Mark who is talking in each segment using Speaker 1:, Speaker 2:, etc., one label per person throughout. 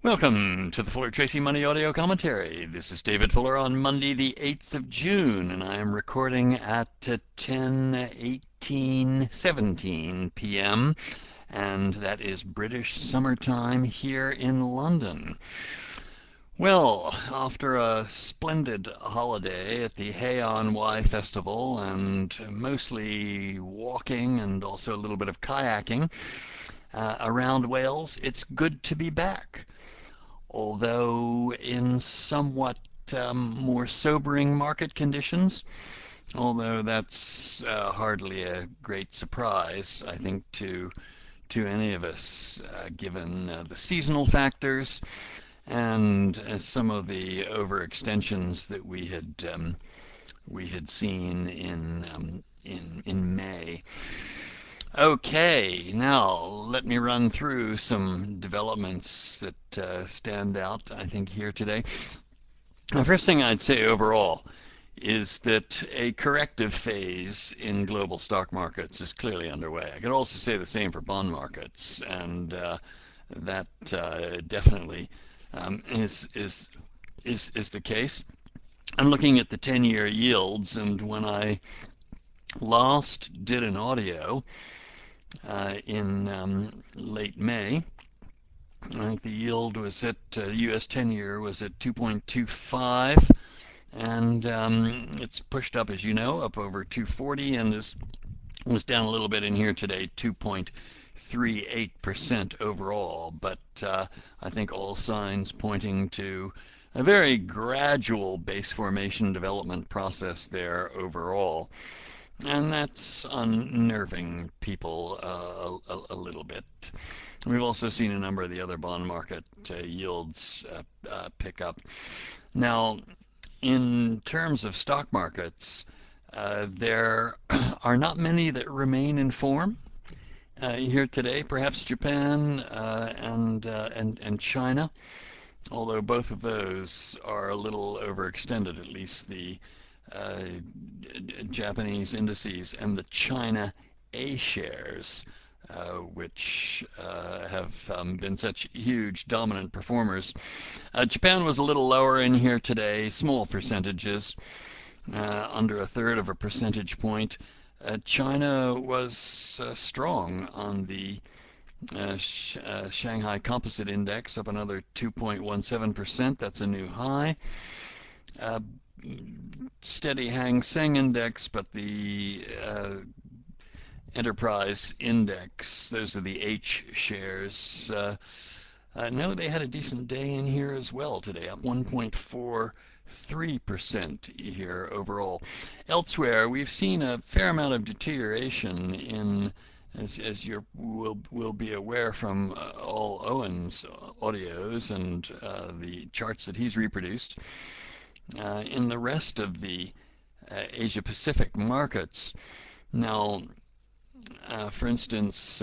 Speaker 1: Welcome to the Fuller Tracy Money Audio Commentary. This is David Fuller on Monday the 8th of June, and I am recording at 10:17 p.m., and that is British summertime here in London. Well, after a splendid holiday at the Hay on Wye Festival and mostly walking and also a little bit of kayaking around Wales, it's good to be back, although in somewhat more sobering market conditions, although that's hardly a great surprise, I think, to any of us, given the seasonal factors and some of the overextensions that we had seen in May. Okay, now let me run through some developments that stand out, I think, here today. The first thing I'd say overall is that a corrective phase in global stock markets is clearly underway. I could also say the same for bond markets, and that definitely is the case. I'm looking at the 10-year yields, and when I last did an audio in late May, I think the yield was at U.S. 10-year was at 2.25, and it's pushed up, as you know, up over 240, and was down a little bit in here today, 2.38% overall. But I think all signs pointing to a very gradual base formation development process there overall. And that's unnerving people a little bit. We've also seen a number of the other bond market yields pick up. Now, in terms of stock markets, there are not many that remain in form here today. Perhaps Japan and China, although both of those are a little overextended, at least the Japanese indices and the China A shares, which have been such huge dominant performers. Japan was a little lower in here today, small percentages, under a third of a percentage point. China was strong on the Shanghai Composite Index, up another 2.17%. That's a new high. Steady Hang Seng Index, but the Enterprise Index, those are the H shares. No, they had a decent day in here as well today, up 1.43% here overall. Elsewhere, we've seen a fair amount of deterioration in, as you will be aware from all Owen's audios and the charts that he's reproduced. In the rest of the Asia-Pacific markets. Now, for instance,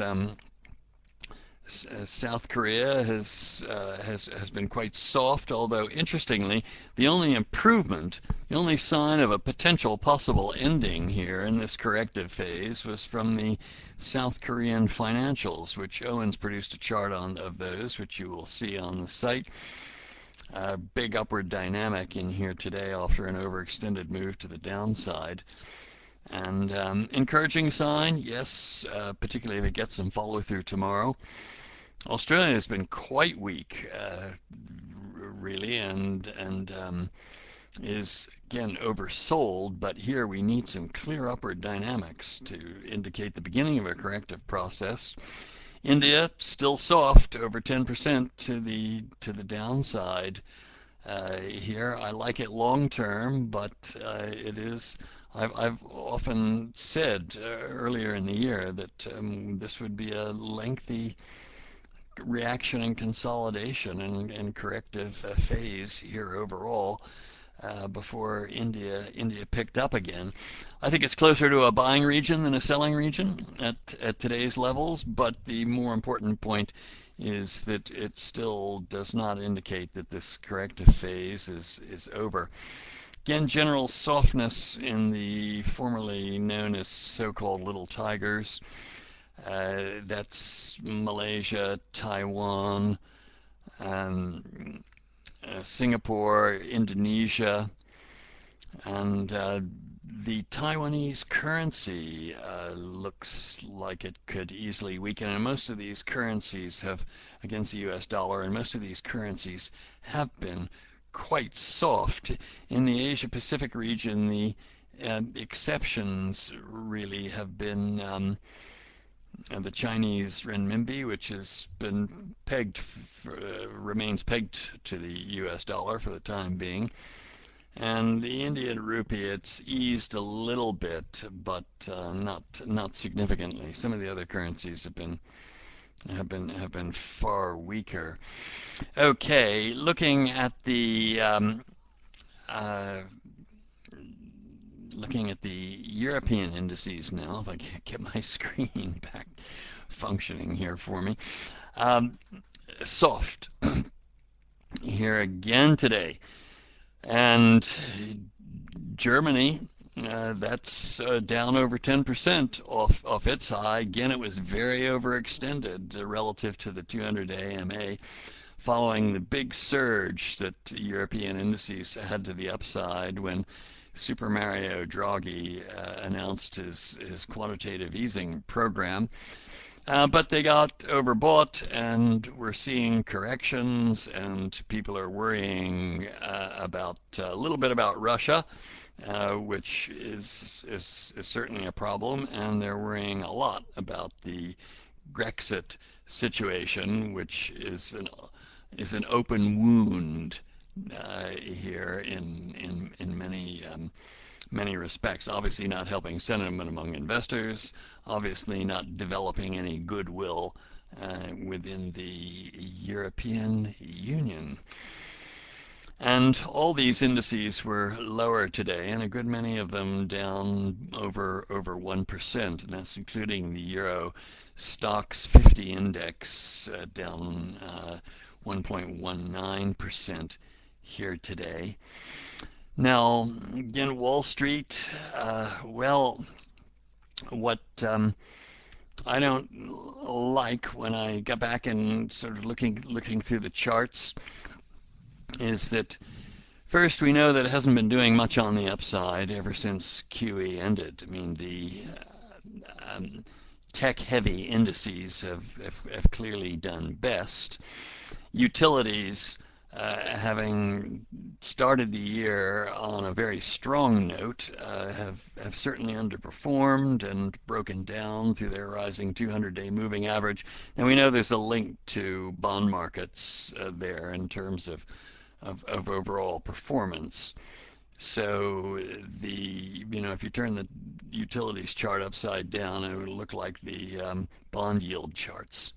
Speaker 1: South Korea has been quite soft, although interestingly, the only improvement, the only sign of a potential possible ending here in this corrective phase was from the South Korean financials, which Owen's produced a chart on of those, which you will see on the site. Big upward dynamic in here today after an overextended move to the downside. And encouraging sign, yes, particularly if it gets some follow-through tomorrow. Australia has been quite weak, really, and is, again, oversold, but here we need some clear upward dynamics to indicate the beginning of a corrective process. India still soft, over 10% to the downside here. I like it long term, but it is. I've often said earlier in the year that this would be a lengthy reaction and consolidation and corrective phase here overall. Before India picked up again. I think it's closer to a buying region than a selling region at today's levels, but the more important point is that it still does not indicate that this corrective phase is over. Again, general softness in the formerly known as so-called little tigers. That's Malaysia, Taiwan, Singapore, Indonesia, and the Taiwanese currency looks like it could easily weaken, and most of these currencies have, against the US dollar, and most of these currencies have been quite soft. In the Asia Pacific region, the exceptions really have been the Chinese renminbi, which has been remains pegged to the US dollar for the time being. And the Indian rupee, it's eased a little bit, but not significantly. Some of the other currencies have been far weaker. Okay, uh, looking at the European indices now. If I can get my screen back functioning here for me. Um, Soft here again today, and Germany, that's down over 10% off its high. Again, it was very overextended relative to the 200-day AMA, following the big surge that European indices had to the upside when Super Mario Draghi announced his quantitative easing program. But they got overbought, and we're seeing corrections, and people are worrying about a little bit about Russia, which is certainly a problem, and they're worrying a lot about the Grexit situation, which is an open wound here in many respects. Obviously, not helping sentiment among investors. Obviously, not developing any goodwill within the European Union. And all these indices were lower today, and a good many of them down over 1%, and that's including the Euro Stoxx 50 index down 1.19% here today. Now, again, Wall Street, well, what I don't like when I got back and sort of looking through the charts is that first we know that it hasn't been doing much on the upside ever since QE ended. I mean, the tech-heavy indices have clearly done best. Utilities, having started the year on a very strong note, have certainly underperformed and broken down through their rising 200-day moving average. And we know there's a link to bond markets there in terms of overall performance. So if you turn the utilities chart upside down, it would look like the bond yield charts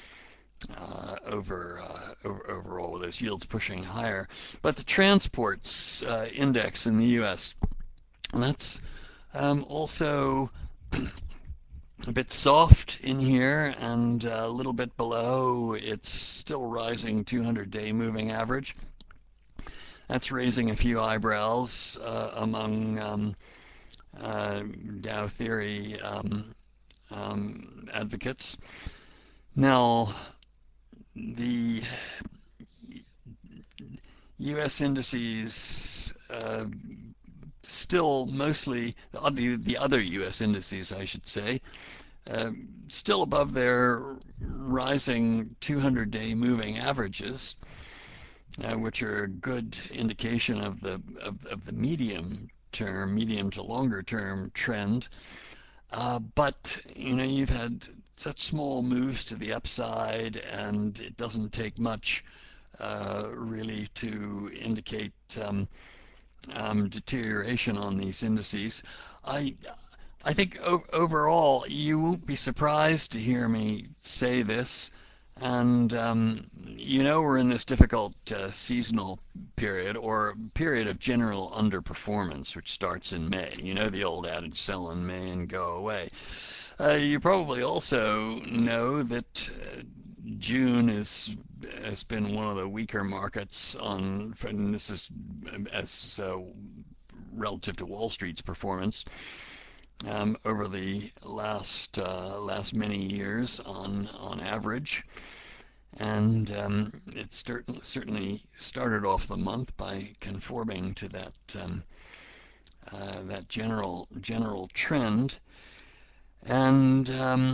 Speaker 1: overall, with those yields pushing higher. But the transports index in the U.S., that's also a bit soft in here and a little bit below its still rising 200-day moving average. That's raising a few eyebrows among Dow theory advocates. Now, the U.S. indices still mostly, the other U.S. indices, I should say, still above their rising 200-day moving averages, which are a good indication of the medium to longer term trend. But you've had such small moves to the upside, and it doesn't take much really to indicate deterioration on these indices. I think overall you won't be surprised to hear me say this, and we're in this difficult seasonal period, or period of general underperformance, which starts in May. You know the old adage, sell in May and go away. You probably also know that June has been one of the weaker markets and this is as relative to Wall Street's performance over the last many years on average. and it certainly started off the month by conforming to that general trend, and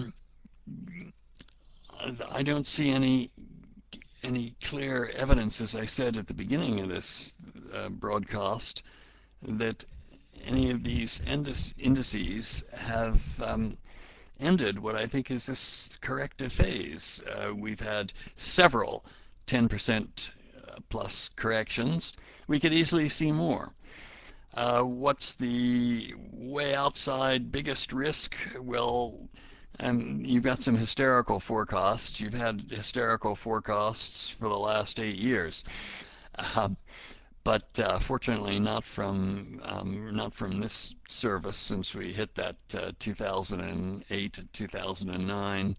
Speaker 1: I don't see any clear evidence, as I said at the beginning of this broadcast, that any of these indices have ended what I think is this corrective phase. We've had several 10% plus corrections. We could easily see more. What's the way outside biggest risk? Well, you've got some hysterical forecasts. You've had hysterical forecasts for the last 8 years. Uh, but fortunately not from this service, since we hit that 2008 to 2009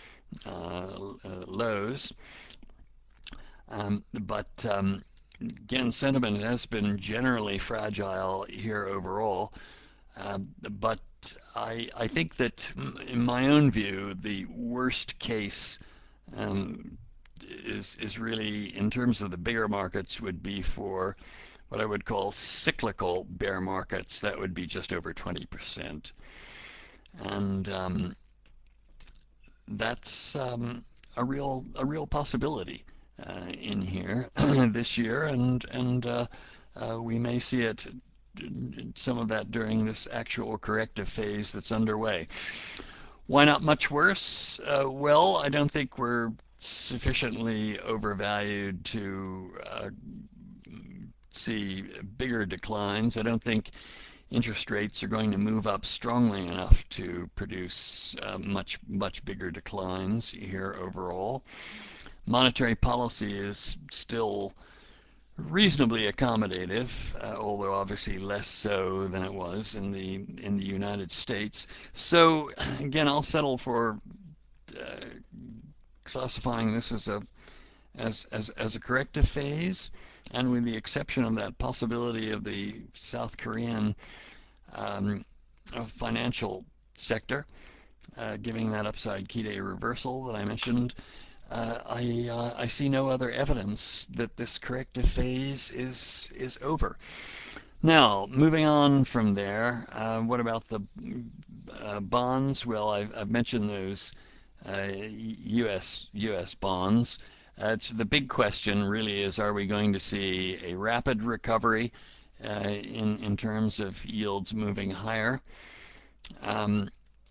Speaker 1: lows. But again, sentiment has been generally fragile here overall. But I think that, in my own view, the worst case um, is really, in terms of the bigger markets, would be for what I would call cyclical bear markets. That would be just over 20%, and that's a real possibility in here this year, and we may see it, some of that, during this actual corrective phase that's underway. Why not much worse? Well, I don't think we're sufficiently overvalued to see bigger declines. I don't think interest rates are going to move up strongly enough to produce much bigger declines here overall. Monetary policy is still reasonably accommodative, although obviously less so than it was in the United States. So again, I'll settle for uh, classifying this as a corrective phase, and with the exception of that possibility of the South Korean um, financial sector giving that upside key day reversal that I mentioned, I see no other evidence that this corrective phase is over. Now, moving on from there, what about the bonds? Well, I've mentioned those U.S. bonds. The big question really is: are we going to see a rapid recovery in terms of yields moving higher? Um,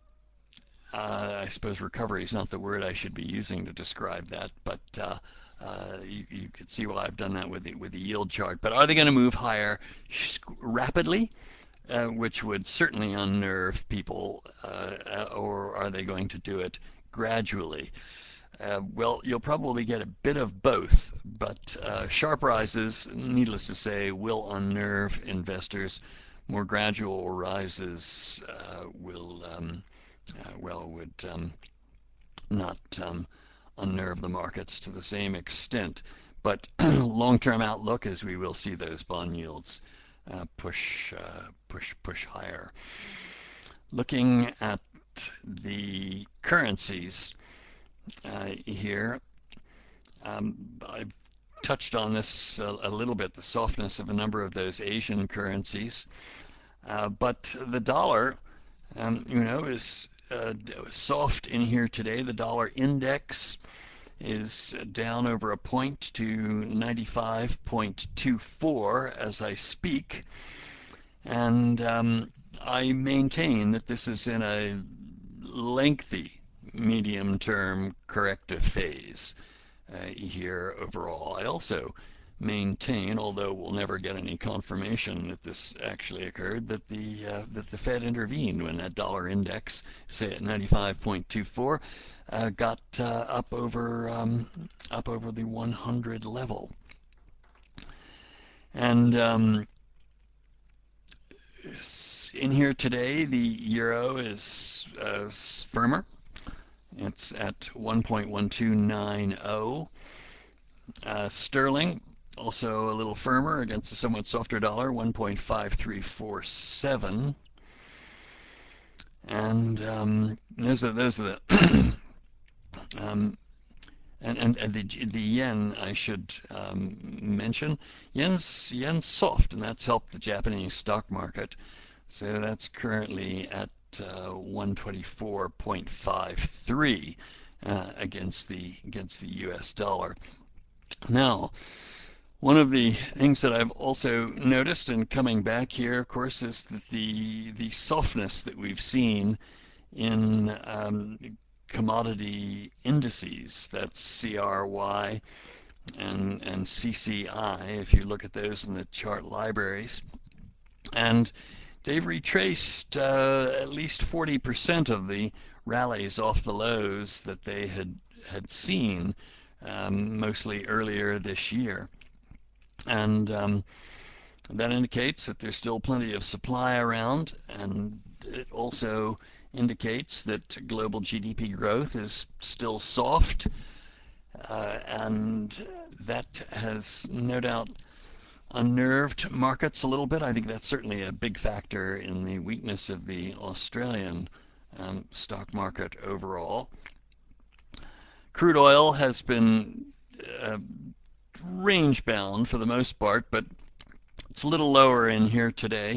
Speaker 1: I suppose recovery is not the word I should be using to describe that, but you could see why I've done that with the yield chart. But are they going to move higher rapidly, which would certainly unnerve people, or are they going to do it gradually? Well, you'll probably get a bit of both, but sharp rises, needless to say, will unnerve investors. More gradual rises would not unnerve the markets to the same extent. But long-term outlook, as we will see those bond yields push higher. Looking at the currencies here, I've touched on this a little bit, the softness of a number of those Asian currencies. But the dollar, is soft in here today. The dollar index is down over a point to 95.24 as I speak. And I maintain that this is in a lengthy medium-term corrective phase here overall. I also maintain, although we'll never get any confirmation that this actually occurred, that the Fed intervened when that dollar index, say at 95.24, got up over the 100 level. And in here today, the euro is firmer. It's at 1.1290. Sterling also a little firmer against a somewhat softer dollar, 1.5347. And those are the and the yen, I should mention, yen's soft, and that's helped the Japanese stock market. So that's currently at 124.53 against the U.S. dollar. Now, one of the things that I've also noticed in coming back here, of course, is that the softness that we've seen in commodity indices. That's CRY and CCI, if you look at those in the chart libraries. And they've retraced at least 40% of the rallies off the lows that they had seen mostly earlier this year. And that indicates that there's still plenty of supply around, and it also indicates that global GDP growth is still soft, and that has no doubt unnerved markets a little bit. I think that's certainly a big factor in the weakness of the Australian stock market overall. Crude oil has been range bound for the most part, but it's a little lower in here today,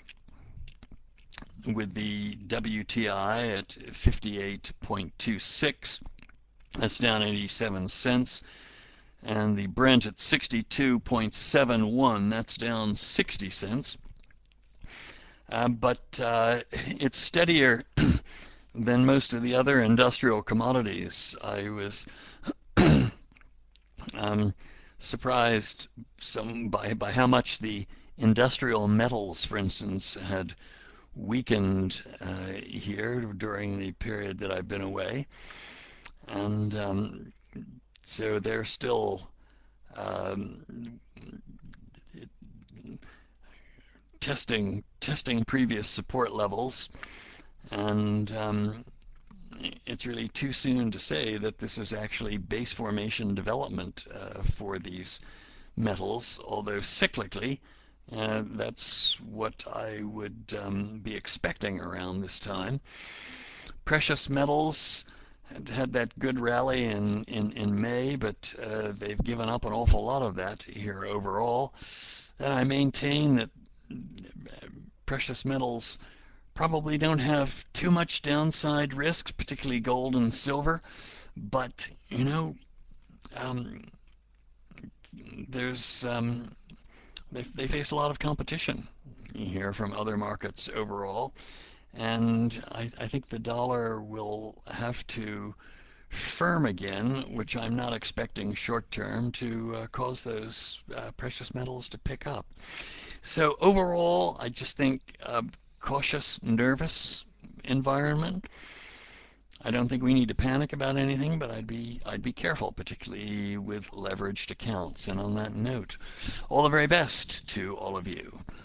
Speaker 1: with the WTI at 58.26. That's down 87 cents. And the Brent at 62.71. That's down 60 cents. But it's steadier than most of the other industrial commodities. I was surprised by how much the industrial metals, for instance, had weakened here during the period that I've been away, and so they're still testing previous support levels, and it's really too soon to say that this is actually base formation development for these metals, although cyclically that's what I would be expecting around this time. Precious metals had that good rally in May, but they've given up an awful lot of that here overall. And I maintain that precious metals probably don't have too much downside risk, particularly gold and silver, but there's they face a lot of competition here from other markets overall, and I think the dollar will have to firm again, which I'm not expecting short term, to cause those precious metals to pick up. So overall, I just think cautious, nervous environment. I don't think we need to panic about anything, but I'd be careful, particularly with leveraged accounts. And on that note, all the very best to all of you.